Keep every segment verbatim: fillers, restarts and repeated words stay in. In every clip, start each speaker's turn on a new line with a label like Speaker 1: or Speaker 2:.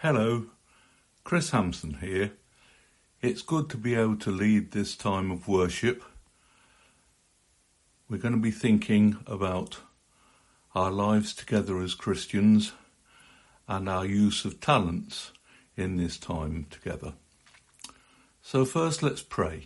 Speaker 1: Hello, Chris Hampson here. It's good to be able to lead this time of worship. We're going to be thinking about our lives together as Christians and our use of talents in this time together. So first let's pray.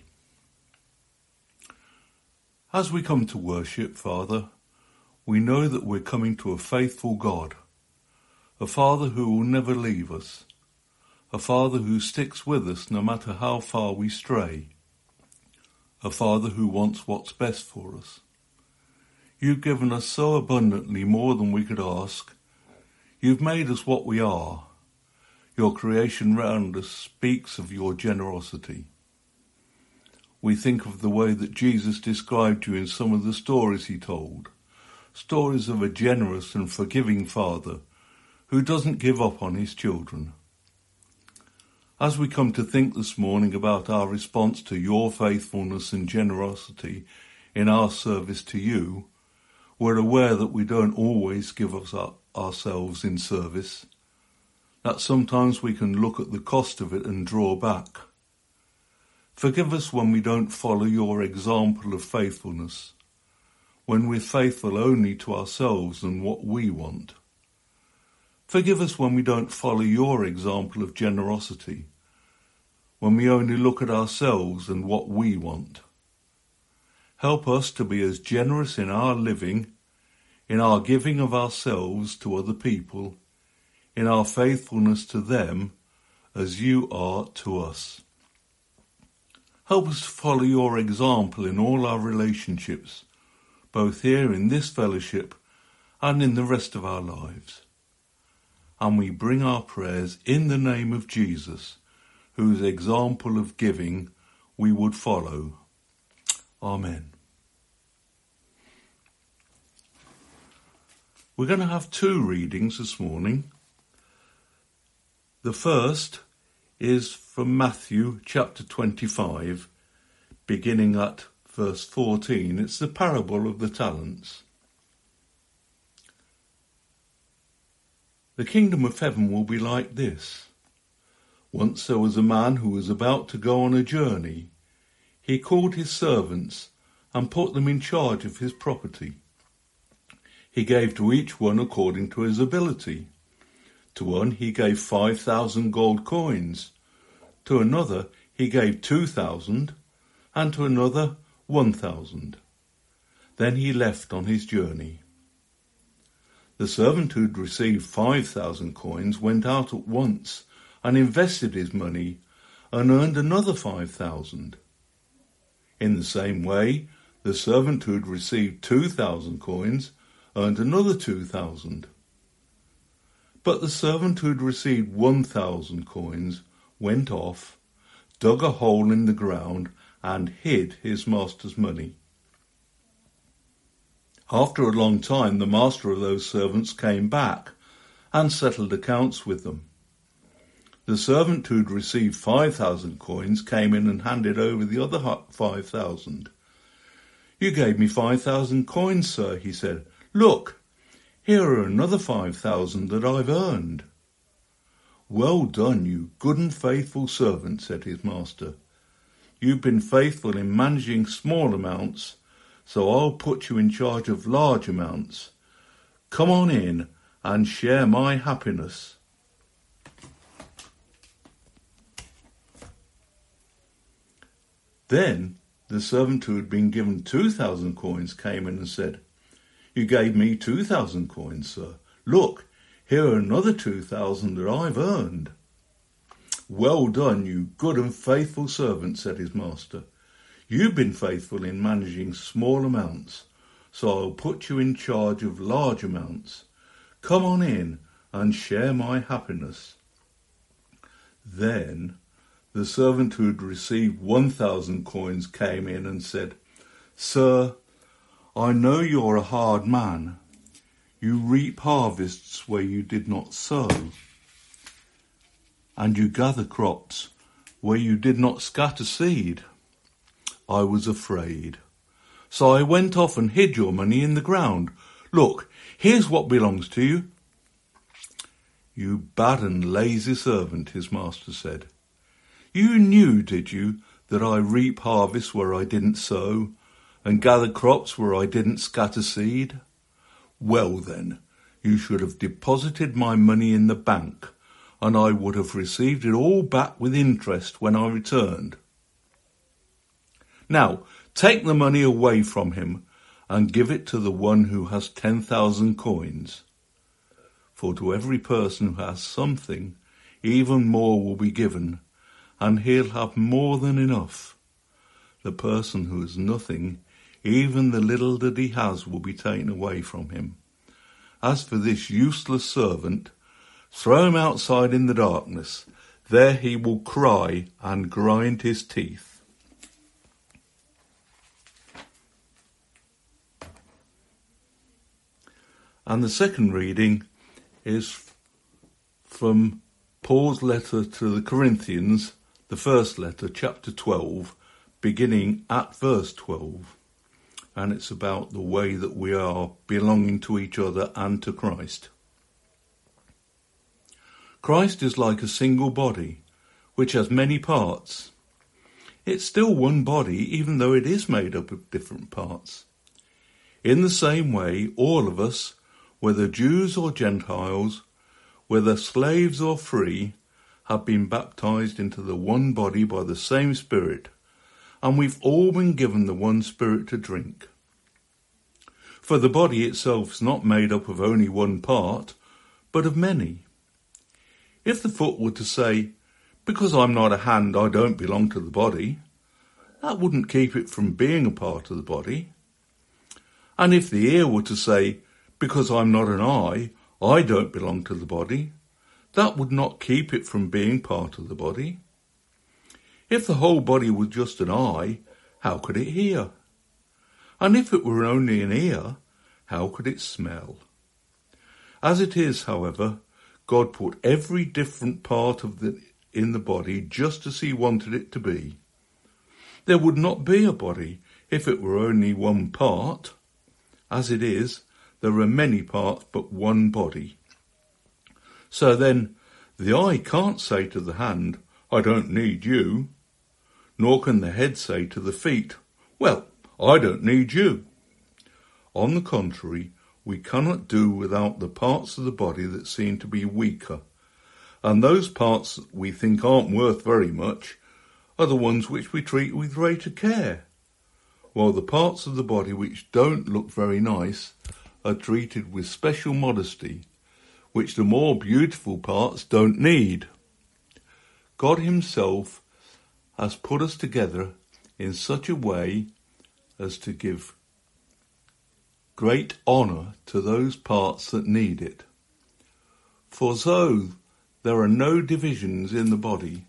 Speaker 1: As we come to worship, Father, we know that we're coming to a faithful God, a Father who will never leave us, a Father who sticks with us no matter how far we stray, a Father who wants what's best for us. You've given us so abundantly more than we could ask. You've made us what we are. Your creation round us speaks of your generosity. We think of the way that Jesus described you in some of the stories he told, stories of a generous and forgiving Father who doesn't give up on his children. As we come to think this morning about our response to your faithfulness and generosity in our service to you, we're aware that we don't always give us our, ourselves in service, that sometimes we can look at the cost of it and draw back. Forgive us when we don't follow your example of faithfulness, when we're faithful only to ourselves and what we want. Forgive us when we don't follow your example of generosity, when we only look at ourselves and what we want. Help us to be as generous in our living, in our giving of ourselves to other people, in our faithfulness to them as you are to us. Help us to follow your example in all our relationships, both here in this fellowship and in the rest of our lives. And we bring our prayers in the name of Jesus, whose example of giving we would follow. Amen. We're going to have two readings this morning. The first is from Matthew chapter twenty-five, beginning at verse fourteen. It's the parable of the talents. The kingdom of heaven will be like this. Once there was a man who was about to go on a journey. He called his servants and put them in charge of his property. He gave to each one according to his ability. To one he gave five thousand gold coins. To another he gave two thousand, and to another one thousand. Then he left on his journey. The servant who'd received five thousand coins went out at once and invested his money and earned another five thousand. In the same way, the servant who'd received two thousand coins earned another two thousand. But the servant who'd received one thousand coins went off, dug a hole in the ground and hid his master's money. After a long time, the master of those servants came back and settled accounts with them. The servant who'd received five thousand coins came in and handed over the other five thousand. You gave me five thousand coins, sir, he said. Look, here are another five thousand that I've earned. Well done, you good and faithful servant, said his master. You've been faithful in managing small amounts, so I'll put you in charge of large amounts. Come on in and share my happiness. Then the servant who had been given two thousand coins came in and said, You gave me two thousand coins, sir. Look, here are another two thousand that I've earned. Well done, you good and faithful servant, said his master. You've been faithful in managing small amounts, so I'll put you in charge of large amounts. Come on in and share my happiness. Then the servant who had received one thousand coins came in and said, Sir, I know you're a hard man. You reap harvests where you did not sow, and you gather crops where you did not scatter seed. I was afraid, so I went off and hid your money in the ground. Look, here's what belongs to you. "You bad and lazy servant," his master said. "You knew, did you, that I reap harvest where I didn't sow, and gather crops where I didn't scatter seed? Well then, you should have deposited my money in the bank, and I would have received it all back with interest when I returned. Now, take the money away from him and give it to the one who has ten thousand coins. For to every person who has something, even more will be given, and he'll have more than enough. The person who has nothing, even the little that he has will be taken away from him. As for this useless servant, throw him outside in the darkness. There he will cry and grind his teeth." And the second reading is from Paul's letter to the Corinthians, the first letter, chapter twelve, beginning at verse twelve. And it's about the way that we are belonging to each other and to Christ. Christ is like a single body, which has many parts. It's still one body, even though it is made up of different parts. In the same way, all of us, whether Jews or Gentiles, whether slaves or free, have been baptized into the one body by the same Spirit, and we've all been given the one Spirit to drink. For the body itself is not made up of only one part, but of many. If the foot were to say, "Because I'm not a hand, I don't belong to the body," that wouldn't keep it from being a part of the body. And if the ear were to say, "Because I'm not an eye, I don't belong to the body," that would not keep it from being part of the body. If the whole body was just an eye, how could it hear? And if it were only an ear, how could it smell? As it is, however, God put every different part of the in the body just as he wanted it to be. There would not be a body if it were only one part. As it is, there are many parts but one body. So then, the eye can't say to the hand, "I don't need you," nor can the head say to the feet, "Well, I don't need you." On the contrary, we cannot do without the parts of the body that seem to be weaker, and those parts that we think aren't worth very much are the ones which we treat with greater care, while the parts of the body which don't look very nice are treated with special modesty, which the more beautiful parts don't need. God himself has put us together in such a way as to give great honour to those parts that need it. For so there are no divisions in the body,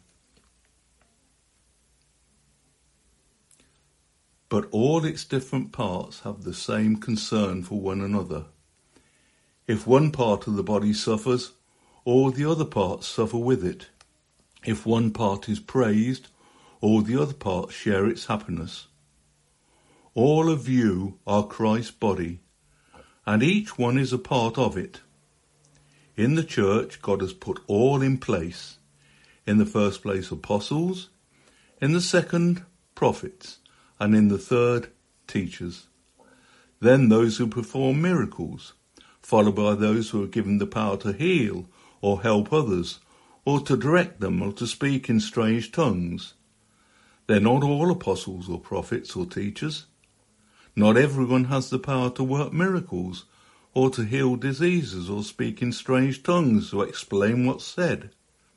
Speaker 1: but all its different parts have the same concern for one another. If one part of the body suffers, all the other parts suffer with it. If one part is praised, all the other parts share its happiness. All of you are Christ's body, and each one is a part of it. In the church, God has put all in place. In the first place, apostles. In the second, prophets. And in the third, teachers. Then those who perform miracles, followed by those who are given the power to heal or help others, or to direct them, or to speak in strange tongues. They're not all apostles or prophets or teachers. Not everyone has the power to work miracles, or to heal diseases, or speak in strange tongues, or explain what's said.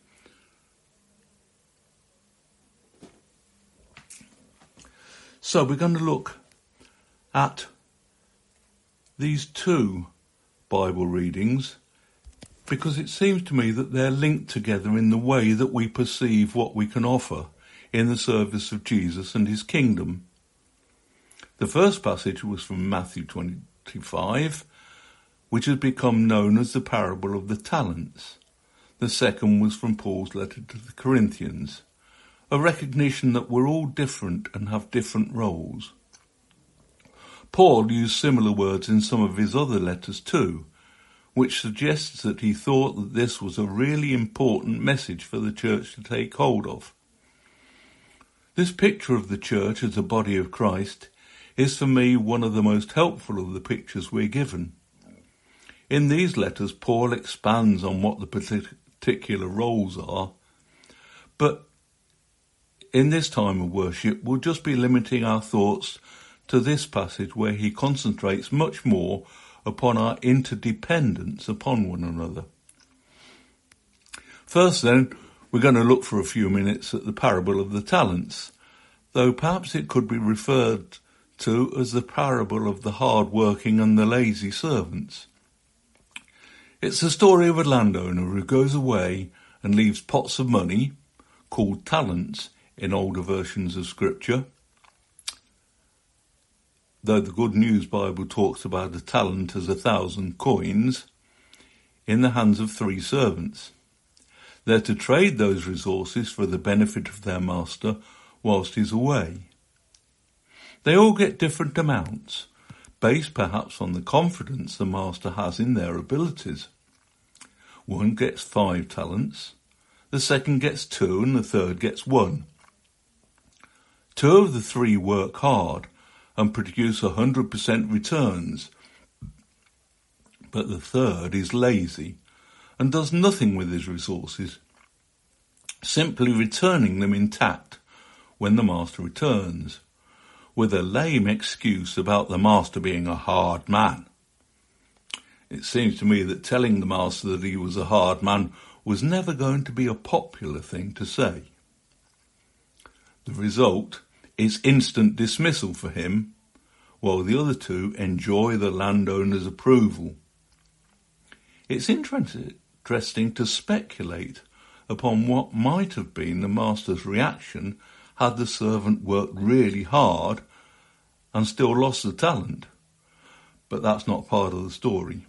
Speaker 1: So we're going to look at these two Bible readings because it seems to me that they're linked together in the way that we perceive what we can offer in the service of Jesus and his kingdom. The first passage was from Matthew twenty-five, which has become known as the parable of the talents. The second was from Paul's letter to the Corinthians, a recognition that we're all different and have different roles. Paul used similar words in some of his other letters too, which suggests that he thought that this was a really important message for the church to take hold of. This picture of the church as a body of Christ is for me one of the most helpful of the pictures we're given. In these letters, Paul expands on what the particular roles are, but in this time of worship, we'll just be limiting our thoughts to this passage where he concentrates much more upon our interdependence upon one another. First then, we're going to look for a few minutes at the parable of the talents, though perhaps it could be referred to as the parable of the hard-working and the lazy servants. It's the story of a landowner who goes away and leaves pots of money, called talents in older versions of Scripture, though the Good News Bible talks about a talent as a thousand coins, in the hands of three servants. They're to trade those resources for the benefit of their master whilst he's away. They all get different amounts, based perhaps on the confidence the master has in their abilities. One gets five talents, the second gets two, and the third gets one. Two of the three work hard and produce one hundred percent returns, but the third is lazy and does nothing with his resources, simply returning them intact when the master returns, with a lame excuse about the master being a hard man. It seems to me that telling the master that he was a hard man was never going to be a popular thing to say. The result is instant dismissal for him, while the other two enjoy the landowner's approval. It's interesting to speculate upon what might have been the master's reaction had the servant worked really hard and still lost the talent, but that's not part of the story.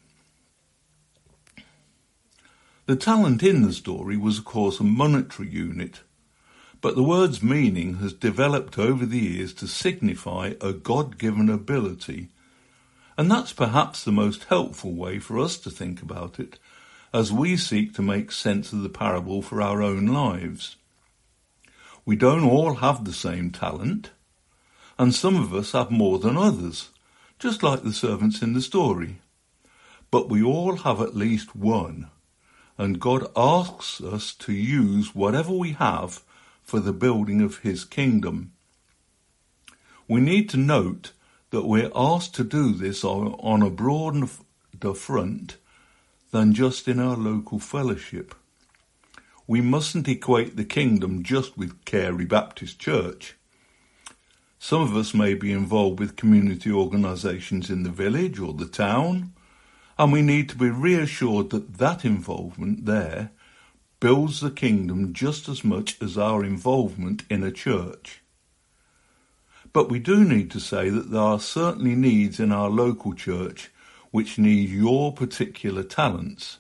Speaker 1: The talent in the story was, of course, a monetary unit, but the word's meaning has developed over the years to signify a God-given ability, and that's perhaps the most helpful way for us to think about it as we seek to make sense of the parable for our own lives. We don't all have the same talent, and some of us have more than others, just like the servants in the story. But we all have at least one, and God asks us to use whatever we have for the building of his kingdom. We need to note that we're asked to do this on a broader front than just in our local fellowship. We mustn't equate the kingdom just with Carey Baptist Church. Some of us may be involved with community organisations in the village or the town, and we need to be reassured that that involvement there builds the kingdom just as much as our involvement in a church. But we do need to say that there are certainly needs in our local church which need your particular talents.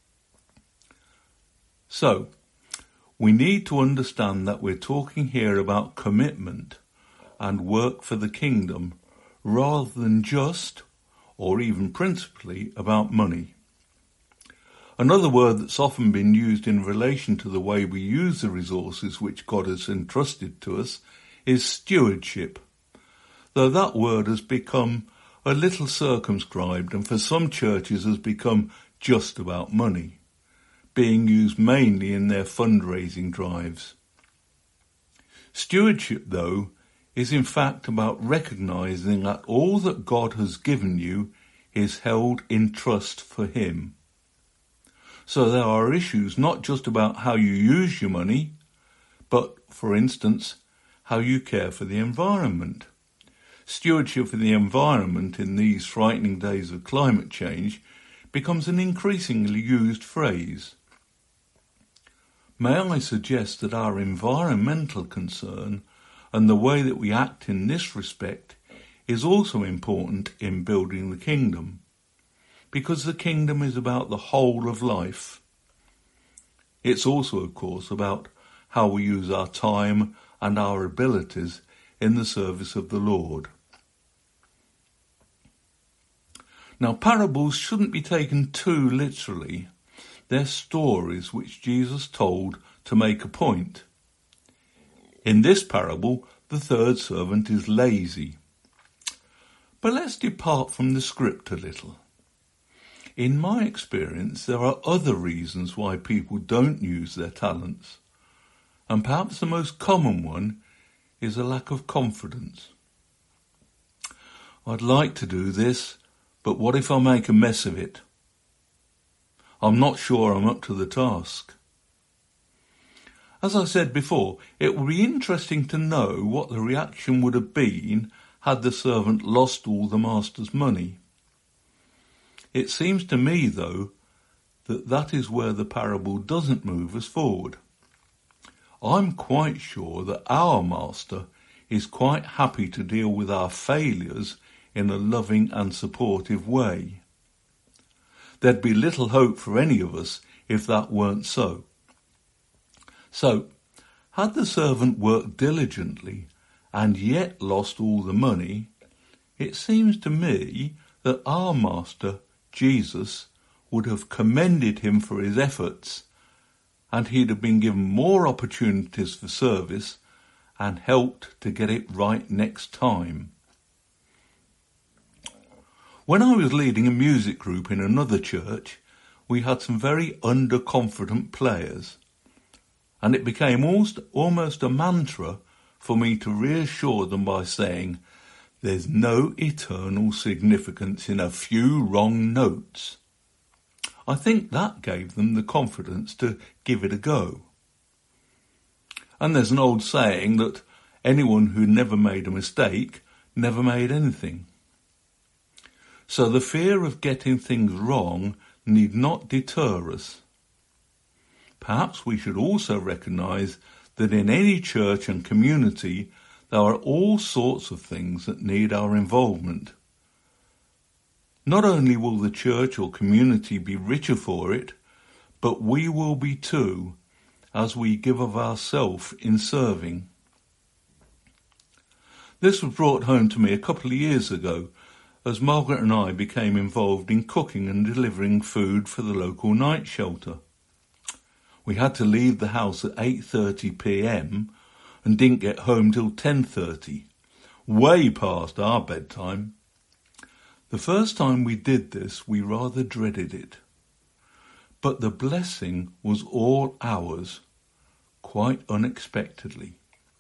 Speaker 1: So, we need to understand that we're talking here about commitment and work for the kingdom rather than just, or even principally, about money. Another word that's often been used in relation to the way we use the resources which God has entrusted to us is stewardship, though that word has become a little circumscribed and for some churches has become just about money, being used mainly in their fundraising drives. Stewardship, though, is in fact about recognising that all that God has given you is held in trust for him. So there are issues not just about how you use your money, but, for instance, how you care for the environment. Stewardship for the environment in these frightening days of climate change becomes an increasingly used phrase. May I suggest that our environmental concern and the way that we act in this respect is also important in building the kingdom, because the kingdom is about the whole of life. It's also, of course, about how we use our time and our abilities in the service of the Lord. Now, parables shouldn't be taken too literally. They're stories which Jesus told to make a point. In this parable, the third servant is lazy. But let's depart from the script a little. In my experience, there are other reasons why people don't use their talents. And perhaps the most common one is a lack of confidence. I'd like to do this, but what if I make a mess of it? I'm not sure I'm up to the task. As I said before, it would be interesting to know what the reaction would have been had the servant lost all the master's money. It seems to me, though, that that is where the parable doesn't move us forward. I'm quite sure that our master is quite happy to deal with our failures in a loving and supportive way. There'd be little hope for any of us if that weren't so. So, had the servant worked diligently and yet lost all the money, it seems to me that our master, Jesus, would have commended him for his efforts, and he'd have been given more opportunities for service and helped to get it right next time. When I was leading a music group in another church, we had some very underconfident players, and it became almost, almost a mantra for me to reassure them by saying, there's no eternal significance in a few wrong notes. I think that gave them the confidence to give it a go. And there's an old saying that anyone who never made a mistake never made anything. So the fear of getting things wrong need not deter us. Perhaps we should also recognise that in any church and community there are all sorts of things that need our involvement. Not only will the church or community be richer for it, but we will be too, as we give of ourselves in serving. This was brought home to me a couple of years ago, as Margaret and I became involved in cooking and delivering food for the local night shelter. We had to leave the house at eight thirty p m and didn't get home till ten thirty, way past our bedtime. The first time we did this, we rather dreaded it. But the blessing was all ours, quite unexpectedly.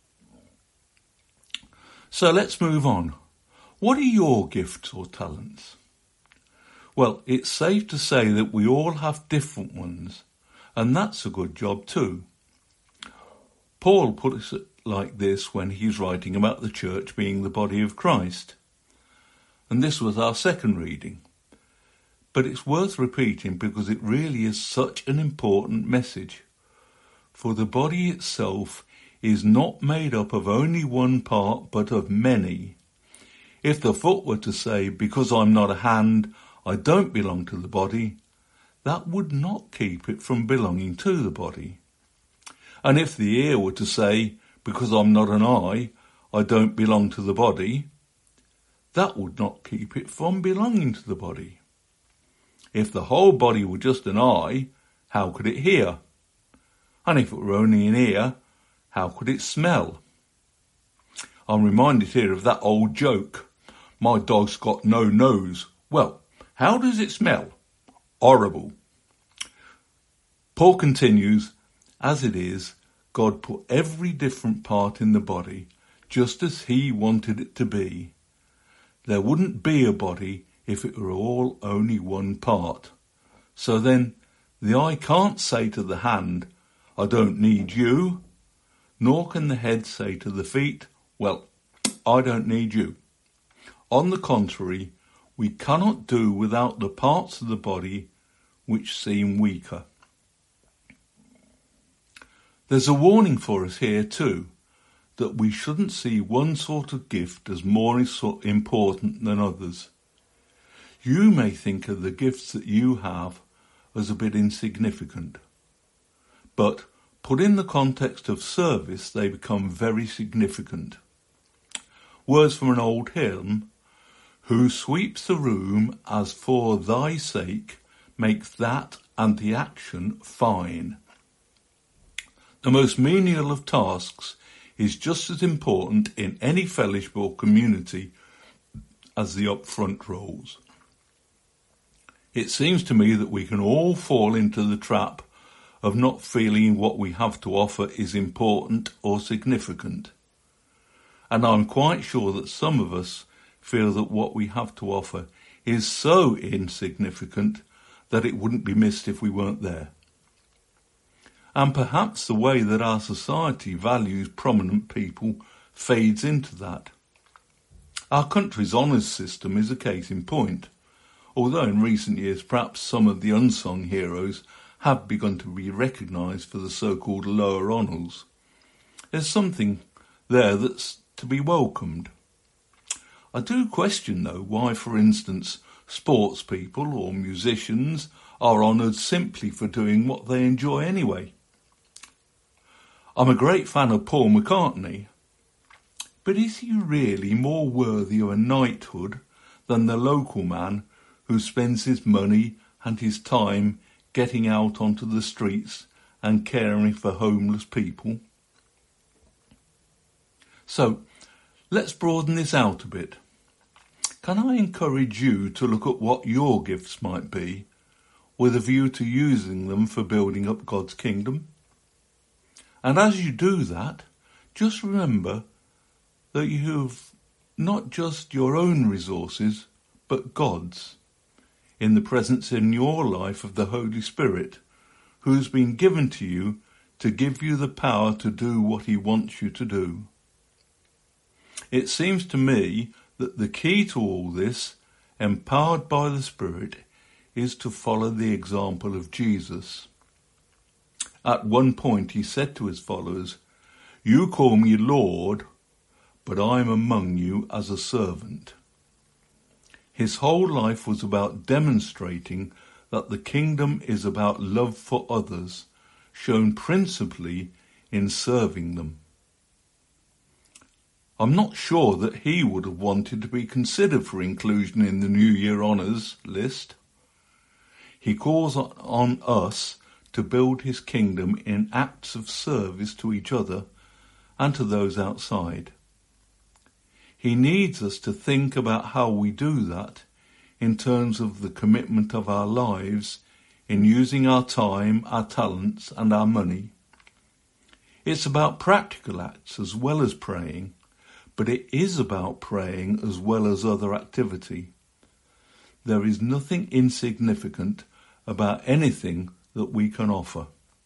Speaker 1: So let's move on. What are your gifts or talents? Well, it's safe to say that we all have different ones, and that's a good job too. Paul puts it like this when he's writing about the church being the body of Christ. And this was our second reading. But it's worth repeating because it really is such an important message. For the body itself is not made up of only one part, but of many. If the foot were to say, because I'm not a hand, I don't belong to the body, that would not keep it from belonging to the body. And if the ear were to say, because I'm not an eye, I don't belong to the body, that would not keep it from belonging to the body. If the whole body were just an eye, how could it hear? And if it were only an ear, how could it smell? I'm reminded here of that old joke. My dog's got no nose. Well, how does it smell? Horrible. Paul continues, as it is, God put every different part in the body just as he wanted it to be. There wouldn't be a body if it were all only one part. So then, the eye can't say to the hand, I don't need you, nor can the head say to the feet, well, I don't need you. On the contrary, we cannot do without the parts of the body which seem weaker. There's a warning for us here too, that we shouldn't see one sort of gift as more important than others. You may think of the gifts that you have as a bit insignificant, but put in the context of service, they become very significant. Words from an old hymn, who sweeps the room as for thy sake makes that and the action fine. The most menial of tasks is just as important in any fellowship or community as the upfront roles. It seems to me that we can all fall into the trap of not feeling what we have to offer is important or significant. And I'm quite sure that some of us feel that what we have to offer is so insignificant that it wouldn't be missed if we weren't there. And perhaps the way that our society values prominent people fades into that. Our country's honours system is a case in point, although in recent years perhaps some of the unsung heroes have begun to be recognised for the so-called lower honours. There's something there that's to be welcomed. I do question, though, why, for instance, sports people or musicians are honoured simply for doing what they enjoy anyway. I'm a great fan of Paul McCartney, but is he really more worthy of a knighthood than the local man who spends his money and his time getting out onto the streets and caring for homeless people? So, let's broaden this out a bit. Can I encourage you to look at what your gifts might be, with a view to using them for building up God's kingdom? And as you do that, just remember that you have not just your own resources, but God's, in the presence in your life of the Holy Spirit, who has been given to you to give you the power to do what he wants you to do. It seems to me that the key to all this, empowered by the Spirit, is to follow the example of Jesus. At one point he said to his followers, "You call me Lord, but I am among you as a servant." His whole life was about demonstrating that the kingdom is about love for others, shown principally in serving them. I'm not sure that he would have wanted to be considered for inclusion in the New Year Honours list. He calls on us to build his kingdom in acts of service to each other and to those outside. He needs us to think about how we do that in terms of the commitment of our lives in using our time, our talents and our money. It's about practical acts as well as praying, but it is about praying as well as other activity. There is nothing insignificant about anything that we can offer.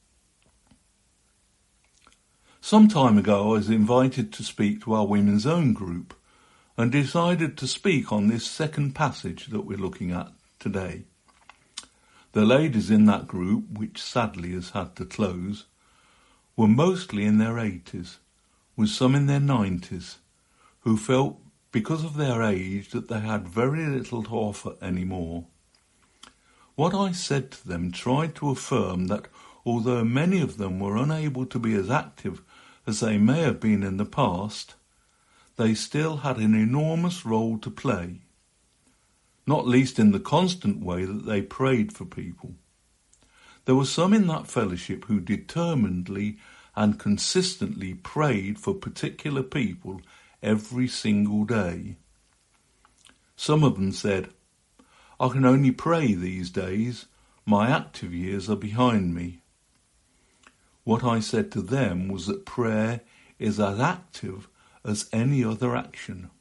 Speaker 1: Some time ago I was invited to speak to our Women's Own group and decided to speak on this second passage that we're looking at today. The ladies in that group, which sadly has had to close, were mostly in their eighties, with some in their nineties, who felt because of their age that they had very little to offer anymore. What I said to them tried to affirm that although many of them were unable to be as active as they may have been in the past, they still had an enormous role to play, not least in the constant way that they prayed for people. There were some in that fellowship who determinedly and consistently prayed for particular people every single day. Some of them said, "I can only pray these days. My active years are behind me." What I said to them was that prayer is as active as any other action.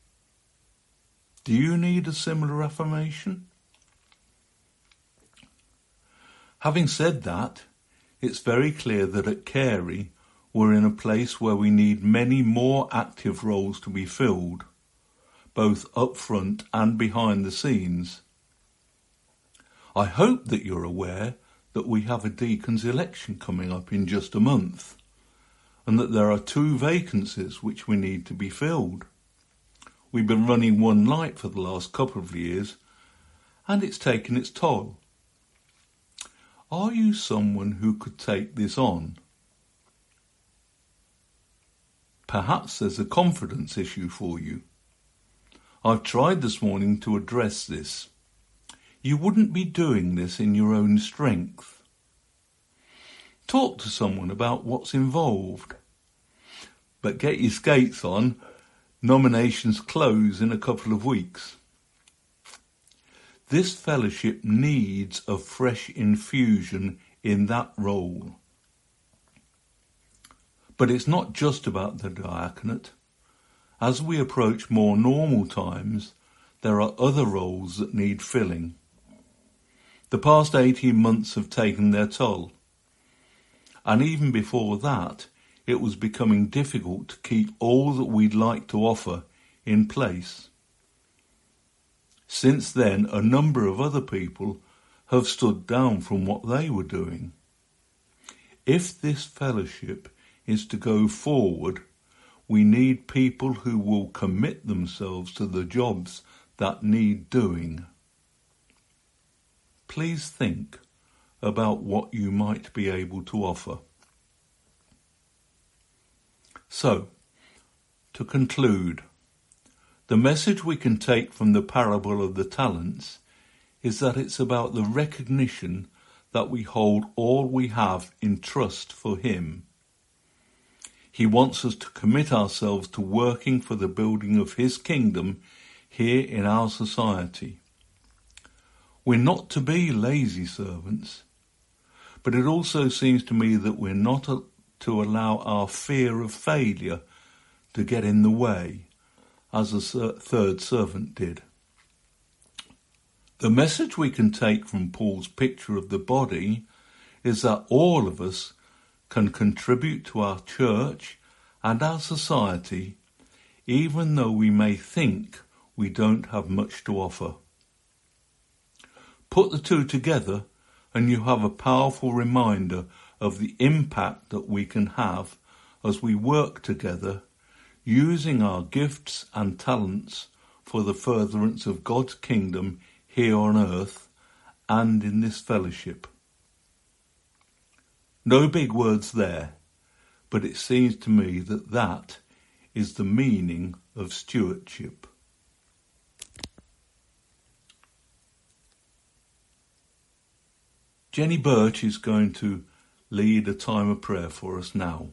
Speaker 1: Do you need a similar affirmation? Having said that, it's very clear that at Carey we're in a place where we need many more active roles to be filled, both up front and behind the scenes. I hope that you're aware that we have a deacon's election coming up in just a month, and that there are two vacancies which we need to be filled. We've been running one light for the last couple of years, and it's taken its toll. Are you someone who could take this on? Perhaps there's a confidence issue for you. I've tried this morning to address this. You wouldn't be doing this in your own strength. Talk to someone about what's involved. But get your skates on. Nominations close in a couple of weeks. This fellowship needs a fresh infusion in that role. But it's not just about the diaconate. As we approach more normal times, there are other roles that need filling. The past eighteen months have taken their toll. And even before that, it was becoming difficult to keep all that we'd like to offer in place. Since then, a number of other people have stood down from what they were doing. If this fellowship is to go forward, we need people who will commit themselves to the jobs that need doing. Please think about what you might be able to offer. So, to conclude, the message we can take from the parable of the talents is that it's about the recognition that we hold all we have in trust for him. He wants us to commit ourselves to working for the building of his kingdom here in our society. We're not to be lazy servants, but it also seems to me that we're not to allow our fear of failure to get in the way, as the third servant did. The message we can take from Paul's picture of the body is that all of us can contribute to our church and our society, even though we may think we don't have much to offer. Put the two together and you have a powerful reminder of the impact that we can have as we work together, using our gifts and talents for the furtherance of God's kingdom here on earth and in this fellowship. No big words there, but it seems to me that that is the meaning of stewardship. Jenny Birch is going to lead a time of prayer for us now.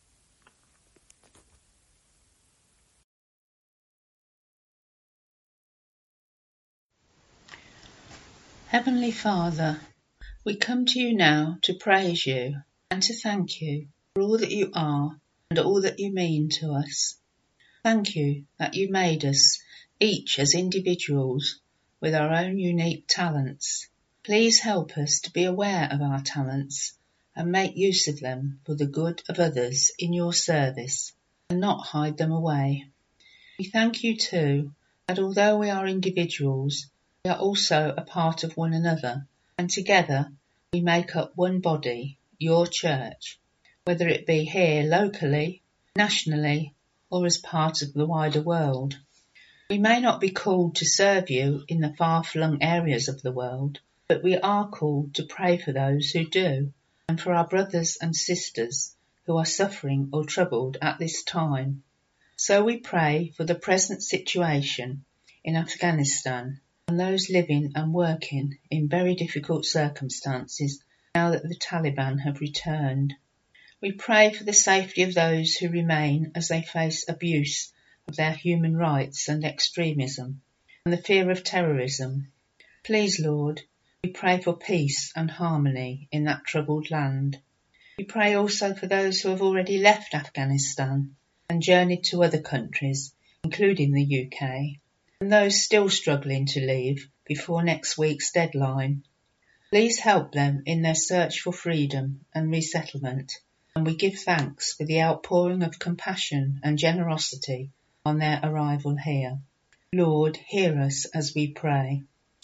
Speaker 2: Heavenly Father, we come to you now to praise you and to thank you for all that you are and all that you mean to us. Thank you that you made us, each as individuals, with our own unique talents. Please help us to be aware of our talents and make use of them for the good of others in your service and not hide them away. We thank you too that although we are individuals, we are also a part of one another, and together we make up one body, your church, whether it be here locally, nationally, or as part of the wider world. We may not be called to serve you in the far-flung areas of the world, but we are called to pray for those who do, and for our brothers and sisters who are suffering or troubled at this time. So we pray for the present situation in Afghanistan and those living and working in very difficult circumstances now that the Taliban have returned. We pray for the safety of those who remain as they face abuse of their human rights and extremism and the fear of terrorism. Please, Lord, we pray for peace and harmony in that troubled land. We pray also for those who have already left Afghanistan and journeyed to other countries, including the U K, and those still struggling to leave before next week's deadline. Please help them in their search for freedom and resettlement, and we give thanks for the outpouring of compassion and generosity on their arrival here. Lord, hear us as we pray.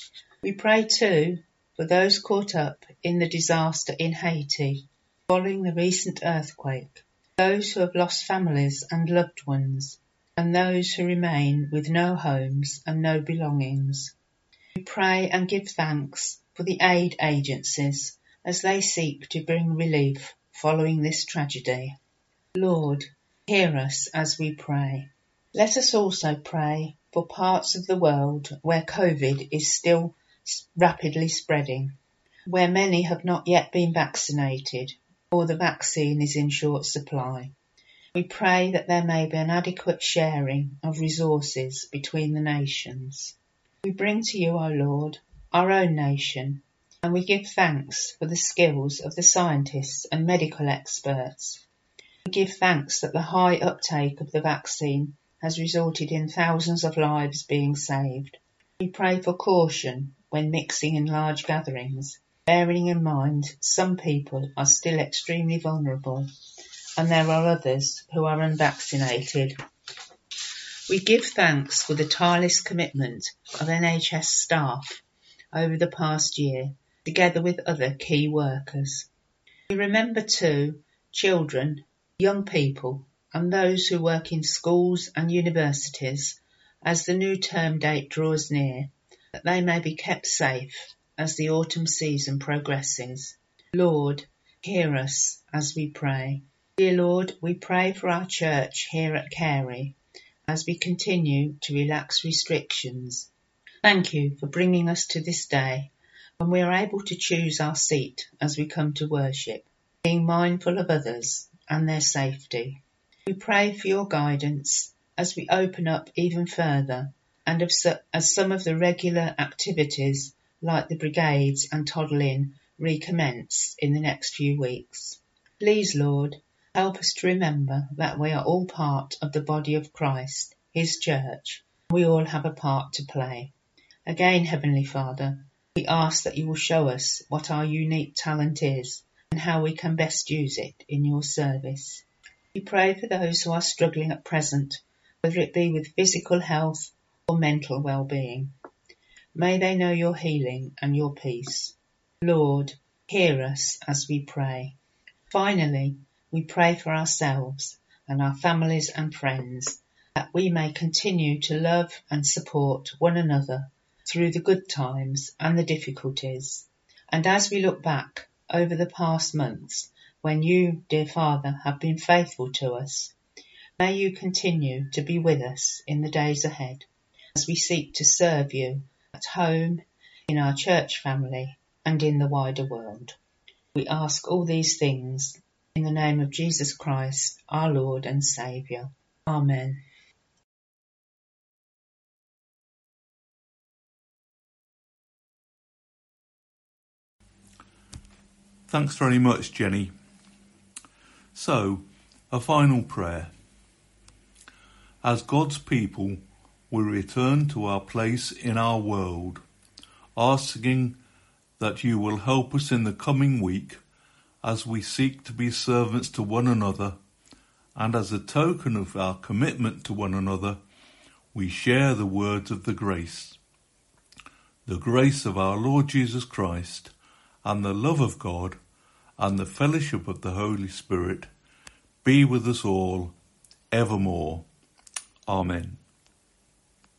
Speaker 2: We pray too for those caught up in the disaster in Haiti following the recent earthquake, those who have lost families and loved ones, and those who remain with no homes and no belongings. We pray and give thanks for the aid agencies as they seek to bring relief following this tragedy. Lord, hear us as we pray. Let us also pray for parts of the world where COVID is still rapidly spreading, where many have not yet been vaccinated or the vaccine is in short supply. We pray that there may be an adequate sharing of resources between the nations. We bring to you, O Lord, our own nation, and we give thanks for the skills of the scientists and medical experts. We give thanks that the high uptake of the vaccine has resulted in thousands of lives being saved. We pray for caution when mixing in large gatherings, bearing in mind some people are still extremely vulnerable and there are others who are unvaccinated. We give thanks for the tireless commitment of N H S staff over the past year, together with other key workers. We remember too children, young people and those who work in schools and universities as the new term date draws near, that they may be kept safe as the autumn season progresses. Lord, hear us as we pray. Dear Lord, we pray for our church here at Carey as we continue to relax restrictions. Thank you for bringing us to this day when we are able to choose our seat as we come to worship, being mindful of others and their safety. We pray for your guidance as we open up even further and as some of the regular activities like the brigades and Toddle Inn recommence in the next few weeks. Please, Lord, help us to remember that we are all part of the body of Christ, his church. We all have a part to play. Again, Heavenly Father, we ask that you will show us what our unique talent is and how we can best use it in your service. We pray for those who are struggling at present, whether it be with physical health or mental well-being. May they know your healing and your peace. Lord, hear us as we pray. Finally, we pray for ourselves and our families and friends, that we may continue to love and support one another through the good times and the difficulties. And as we look back over the past months, when you, dear Father, have been faithful to us, may you continue to be with us in the days ahead as we seek to serve you at home, in our church family, and in the wider world. We ask all these things in the name of Jesus Christ, our Lord and Saviour. Amen.
Speaker 1: Thanks very much, Jenny. So, a final prayer. As God's people, we return to our place in our world, asking that you will help us in the coming week as we seek to be servants to one another, and as a token of our commitment to one another, we share the words of the grace. The grace of our Lord Jesus Christ, and the love of God, and the fellowship of the Holy Spirit be with us all evermore. Amen.